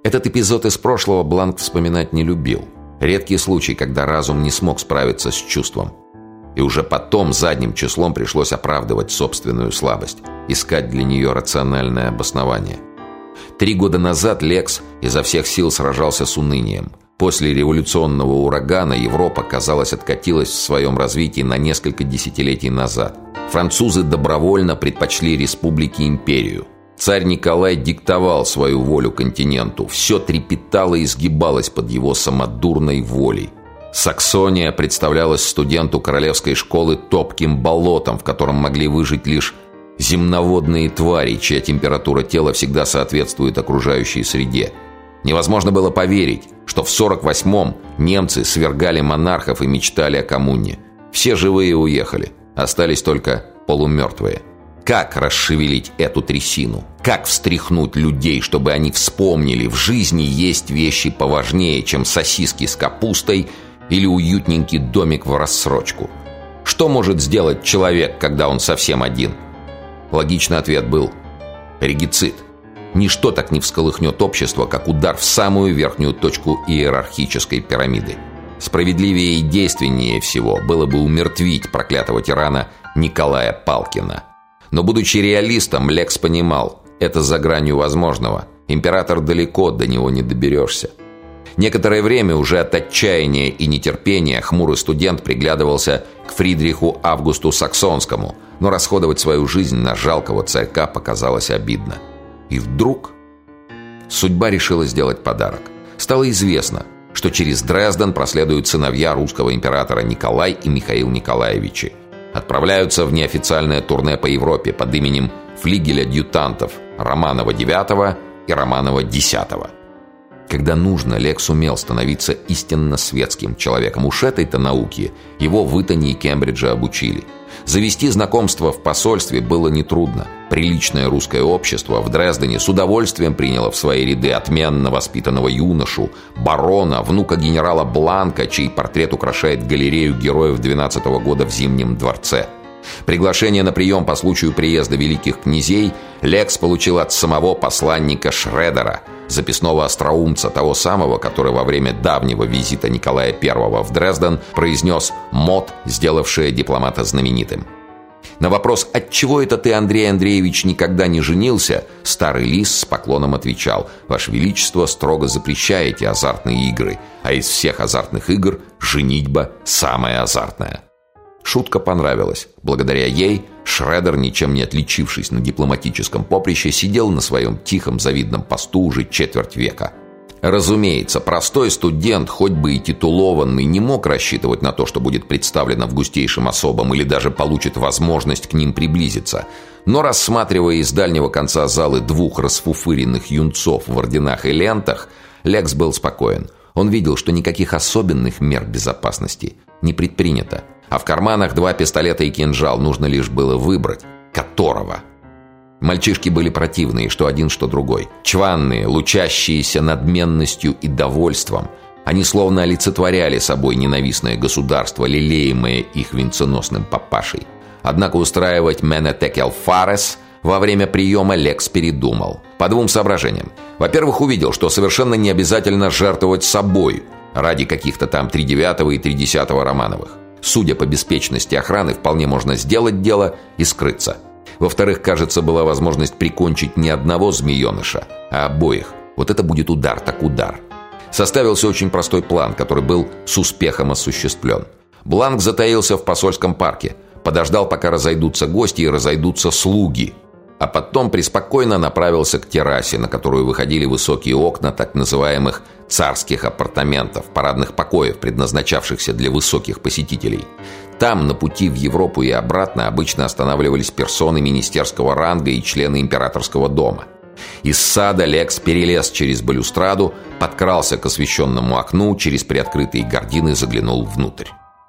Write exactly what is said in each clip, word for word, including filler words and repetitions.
Этот эпизод из прошлого Бланк вспоминать не любил. Редкий случай, когда разум не смог справиться с чувством. И уже потом задним числом пришлось оправдывать собственную слабость, искать для нее рациональное обоснование. Три года назад Лекс изо всех сил сражался с унынием. После революционного урагана Европа, казалось, откатилась в своем развитии на несколько десятилетий назад. Французы добровольно предпочли республике империю. Царь Николай диктовал свою волю континенту. Все трепетало и сгибалось под его самодурной волей. Саксония представлялась студенту королевской школы топким болотом, в котором могли выжить лишь земноводные твари, чья температура тела всегда соответствует окружающей среде. Невозможно было поверить, что в сорок восьмом немцы свергали монархов и мечтали о коммуне. Все живые уехали, остались только полумертвые. Как расшевелить эту трясину? Как встряхнуть людей, чтобы они вспомнили, в жизни есть вещи поважнее, чем сосиски с капустой или уютненький домик в рассрочку? Что может сделать человек, когда он совсем один? Логичный ответ был регицид. Ничто так не всколыхнет общество, как удар в самую верхнюю точку иерархической пирамиды. Справедливее и действеннее всего было бы умертвить проклятого тирана Николая Палкина. Но, будучи реалистом, Лекс понимал, это за гранью возможного. Император далеко, до него не доберешься. Некоторое время уже от отчаяния и нетерпения хмурый студент приглядывался к Фридриху Августу Саксонскому, но расходовать свою жизнь на жалкого царька показалось обидно. И вдруг судьба решила сделать подарок. Стало известно, что через Дрезден проследуют сыновья русского императора Николай и Михаил Николаевичи. Отправляются в неофициальное турне по Европе под именем флигель-адъютантов Романова девятого и Романова десятого. Когда нужно, Лекс умел становиться истинно светским человеком. Уж этой-то науки его в Итоне и Кембридже обучили. Завести знакомство в посольстве было нетрудно. Приличное русское общество в Дрездене с удовольствием приняло в свои ряды отменно воспитанного юношу, барона, внука генерала Бланка, чей портрет украшает галерею героев двенадцатого года в Зимнем дворце. Приглашение на прием по случаю приезда великих князей Лекс получил от самого посланника Шредера, записного остроумца, того самого, который во время давнего визита Николая Первого в Дрезден произнес мот, сделавшее дипломата знаменитым. На вопрос «Отчего это ты, Андрей Андреевич, никогда не женился?» старый лис с поклоном отвечал: «Ваше Величество строго запрещаете азартные игры, а из всех азартных игр женитьба самая азартная». Шутка понравилась. Благодаря ей Шредер, ничем не отличившись на дипломатическом поприще, сидел на своем тихом завидном посту уже четверть века. Разумеется, простой студент, хоть бы и титулованный, не мог рассчитывать на то, что будет представлено в густейшим особам или даже получит возможность к ним приблизиться. Но рассматривая из дальнего конца залы двух расфуфыренных юнцов в орденах и лентах, Лекс был спокоен. Он видел, что никаких особенных мер безопасности не предпринято. А в карманах два пистолета и кинжал, нужно лишь было выбрать, которого. Мальчишки были противные, что один, что другой. Чванные, лучащиеся надменностью и довольством. Они словно олицетворяли собой ненавистное государство, лелеемое их венценосным папашей. Однако устраивать «мене текел фарес» во время приема Лекс передумал. По двум соображениям. Во-первых, увидел, что совершенно не обязательно жертвовать собой ради каких-то там тридевятого и тридесятого Романовых. Судя по беспечности охраны, вполне можно сделать дело и скрыться. Во-вторых, кажется, была возможность прикончить не одного змееныша, а обоих. Вот это будет удар, так удар. Составился очень простой план, который был с успехом осуществлен. Бланк затаился в посольском парке, подождал, пока разойдутся гости и разойдутся слуги, а потом преспокойно направился к террасе, на которую выходили высокие окна так называемых царских апартаментов, парадных покоев, предназначавшихся для высоких посетителей. Там, на пути в Европу и обратно, обычно останавливались персоны министерского ранга и члены императорского дома. Из сада Лекс перелез через балюстраду, подкрался к освещенному окну, через приоткрытые гардины заглянул внутрь.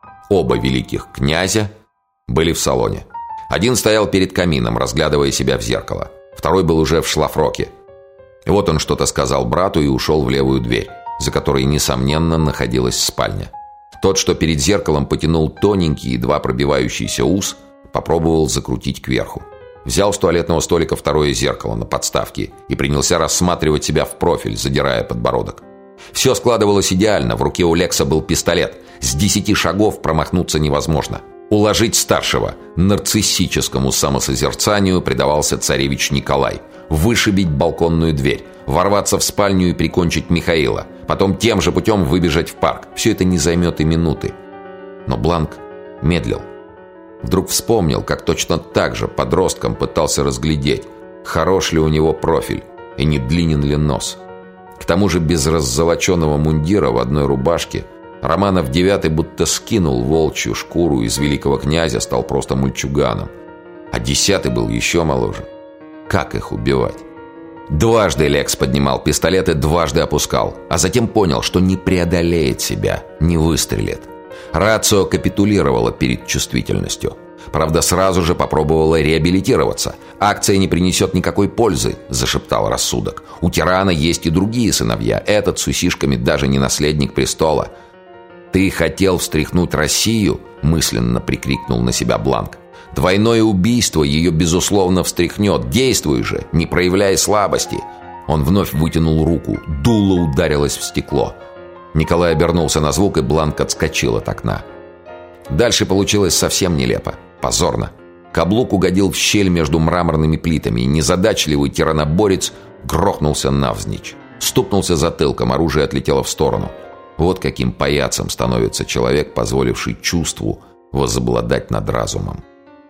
Оба великих князя были в салоне. Один стоял перед камином, разглядывая себя в зеркало. Второй был уже в шлафроке. Вот он что-то сказал брату и ушел в левую дверь, за которой, несомненно, находилась спальня. Тот, что перед зеркалом потянул тоненький, едва пробивающийся ус, попробовал закрутить кверху. Взял с туалетного столика второе зеркало на подставке и принялся рассматривать себя в профиль, задирая подбородок. Все складывалось идеально. В руке у Лекса был пистолет. С десяти шагов промахнуться невозможно. Уложить старшего. Нарциссическому самосозерцанию предавался царевич Николай. Вышибить балконную дверь. Ворваться в спальню и прикончить Михаила. Потом тем же путем выбежать в парк. Все это не займет и минуты. Но Бланк медлил. Вдруг вспомнил, как точно так же подростком пытался разглядеть, хорош ли у него профиль и не длинен ли нос. К тому же без раззолоченного мундира в одной рубашке Романов девятый будто скинул волчью шкуру из великого князя, стал просто мальчуганом. А десятый был еще моложе. Как их убивать? Дважды Лекс поднимал пистолет и дважды опускал, а затем понял, что не преодолеет себя, не выстрелит. Рацио капитулировала перед чувствительностью. Правда, сразу же попробовала реабилитироваться. «Акция не принесет никакой пользы», – зашептал рассудок. «У тирана есть и другие сыновья. Этот с усишками даже не наследник престола». «Ты хотел встряхнуть Россию?» – мысленно прикрикнул на себя Бланк. «Двойное убийство ее, безусловно, встряхнет. Действуй же, не проявляй слабости». Он вновь вытянул руку. Дуло ударилось в стекло. Николай обернулся на звук, и Бланк отскочил от окна. Дальше получилось совсем нелепо. Позорно. Каблук угодил в щель между мраморными плитами, и незадачливый тираноборец грохнулся навзничь. Стукнулся затылком, оружие отлетело в сторону. Вот каким паяцем становится человек, позволивший чувству возобладать над разумом.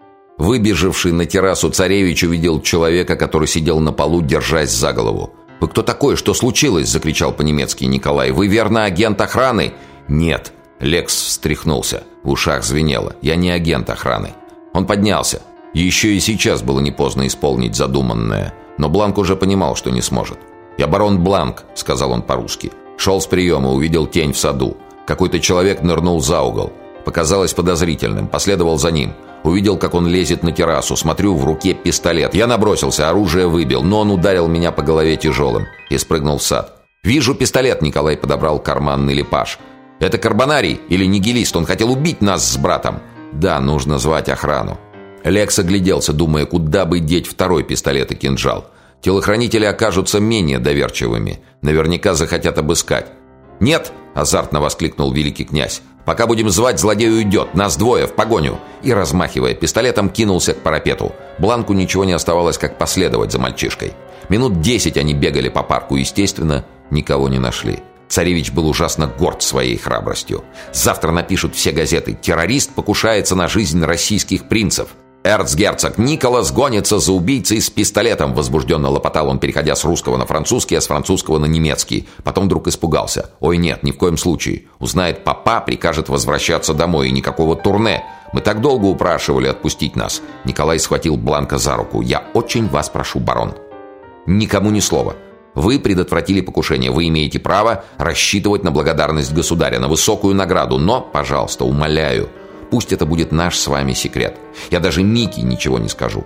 Выбежавший на террасу царевич увидел человека, который сидел на полу, держась за голову. «Вы кто такой? Что случилось?» – закричал по-немецки Николай. «Вы верно агент охраны?» «Нет». Лекс встряхнулся. В ушах звенело. «Я не агент охраны». Он поднялся. Еще и сейчас было не поздно исполнить задуманное. Но Бланк уже понимал, что не сможет. «Я барон Бланк», – сказал он по-русски. Шел с приема, увидел тень в саду. Какой-то человек нырнул за угол. Показалось подозрительным. Последовал за ним. Увидел, как он лезет на террасу. Смотрю, в руке пистолет. Я набросился, оружие выбил, но он ударил меня по голове тяжелым и спрыгнул в сад. «Вижу пистолет», — Николай подобрал карманный лепаш. «Это Карбонарий или нигилист? Он хотел убить нас с братом». «Да, нужно звать охрану». Лекс огляделся, думая, куда бы деть второй пистолет и кинжал. Телохранители окажутся менее доверчивыми. Наверняка захотят обыскать. «Нет!» – азартно воскликнул великий князь. «Пока будем звать, злодей уйдет. Нас двое, в погоню!» И, размахивая пистолетом, кинулся к парапету. Бланку ничего не оставалось, как последовать за мальчишкой. Минут десять они бегали по парку, естественно, никого не нашли. Царевич был ужасно горд своей храбростью. Завтра напишут все газеты: «Террорист покушается на жизнь российских принцев». «Эрцгерцог Николас гонится за убийцей с пистолетом», — возбужденно лопотал он, переходя с русского на французский, а с французского на немецкий. Потом вдруг испугался. «Ой, нет, ни в коем случае. Узнает папа, прикажет возвращаться домой, и никакого турне. Мы так долго упрашивали отпустить нас». Николай схватил Бланка за руку. «Я очень вас прошу, барон. Никому ни слова. Вы предотвратили покушение. Вы имеете право рассчитывать на благодарность государя, на высокую награду. Но, пожалуйста, умоляю, пусть это будет наш с вами секрет. Я даже Мике ничего не скажу.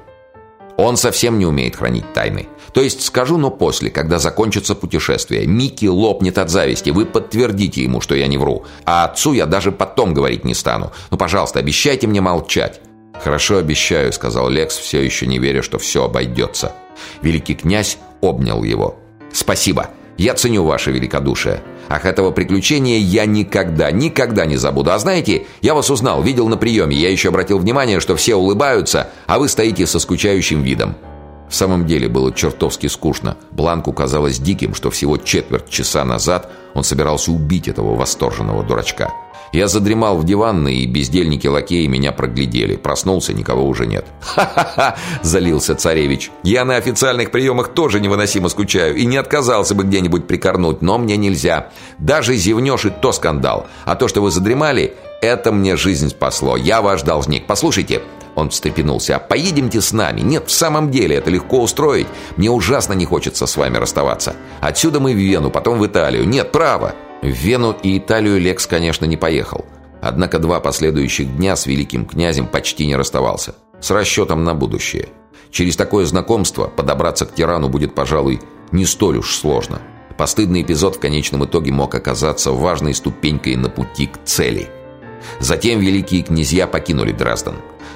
Он совсем не умеет хранить тайны. То есть скажу, но после, когда закончится путешествие. Микки лопнет от зависти. Вы подтвердите ему, что я не вру. А отцу я даже потом говорить не стану. Ну, пожалуйста, обещайте мне молчать». «Хорошо, обещаю», — сказал Лекс, все еще не веря, что все обойдется. Великий князь обнял его. «Спасибо. Я ценю ваше великодушие. Ах, этого приключения я никогда, никогда не забуду. А знаете, я вас узнал, видел на приеме. Я еще обратил внимание, что все улыбаются, а вы стоите со скучающим видом». В самом деле было чертовски скучно. Бланку казалось диким, что всего четверть часа назад он собирался убить этого восторженного дурачка. Я задремал в диванной, и бездельники-лакеи меня проглядели. Проснулся, никого уже нет. «Ха-ха-ха!» – залился царевич. «Я на официальных приемах тоже невыносимо скучаю и не отказался бы где-нибудь прикорнуть, но мне нельзя. Даже зевнешь, и то скандал. А то, что вы задремали, это мне жизнь спасло. Я ваш должник. Послушайте». Он встрепенулся. «А поедемте с нами? Нет, в самом деле, это легко устроить. Мне ужасно не хочется с вами расставаться. Отсюда мы в Вену, потом в Италию. Нет, право». В Вену и Италию Лекс, конечно, не поехал. Однако два последующих дня с великим князем почти не расставался. С расчетом на будущее. Через такое знакомство подобраться к тирану будет, пожалуй, не столь уж сложно. Постыдный эпизод в конечном итоге мог оказаться важной ступенькой на пути к цели. Затем великие князья покинули Дрезден.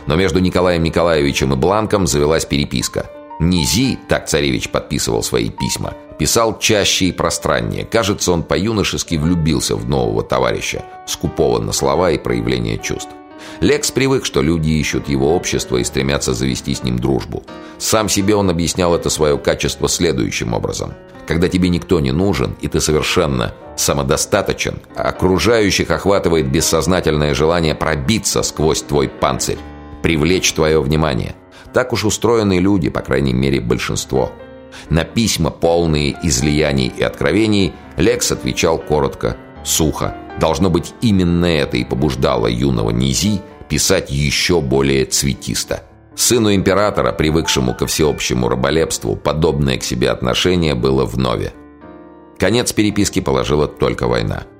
Но между Николаем Николаевичем и Бланком завелась переписка. Низи, так царевич подписывал свои письма, писал чаще и пространнее. Кажется, он по-юношески влюбился в нового товарища, скупого на слова и проявления чувств. Лекс привык, что люди ищут его общество и стремятся завести с ним дружбу. Сам себе он объяснял это свое качество следующим образом. Когда тебе никто не нужен, и ты совершенно самодостаточен, а окружающих охватывает бессознательное желание пробиться сквозь твой панцирь, привлечь твое внимание. Так уж устроены люди, по крайней мере, большинство. На письма, полные излияний и откровений, Лекс отвечал коротко, сухо. Должно быть, именно это и побуждало юного Низи писать еще более цветисто. Сыну императора, привыкшему ко всеобщему раболепству, подобное к себе отношение было вновь. Конец переписке положила только война.